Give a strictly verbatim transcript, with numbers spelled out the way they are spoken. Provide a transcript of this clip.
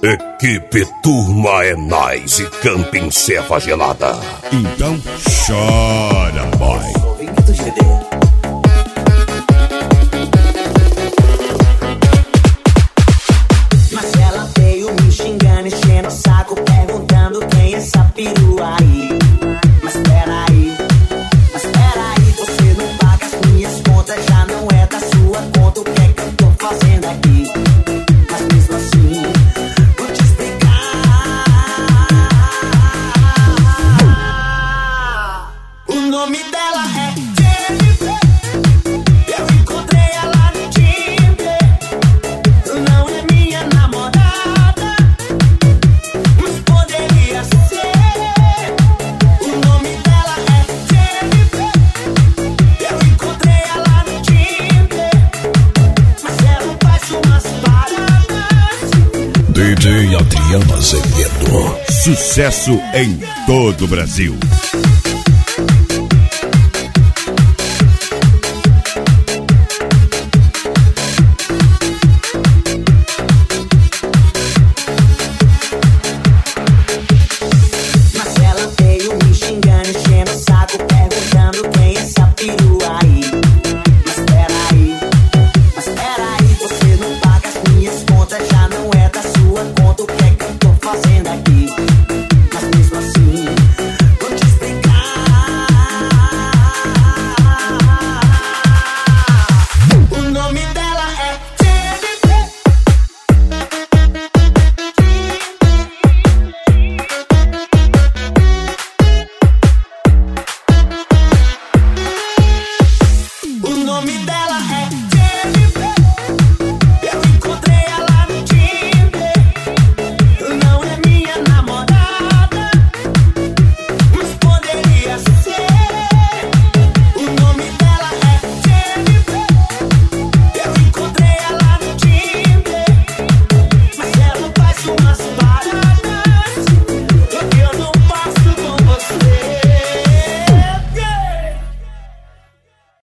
Equipe Turma é Nice e Camping Serva Gelada. Então chora, boy. Marcela veio me xingando, enchendo o saco, perguntando quem é essa perua aí. Mas peraí, mas peraí, você não paga as minhas contas, já não é da sua conta, o que é que eu tô fazendo aqui? Mas mesmo assim, vou te explicar. O nome dela é Jennifer, eu encontrei ela no Tinder. Não é minha namorada, mas poderia ser. O nome dela é Jennifer, eu encontrei ela no Tinder, mas ela faz umas paradas. D J Adriano Azevedo. Sucesso em todo o Brasil.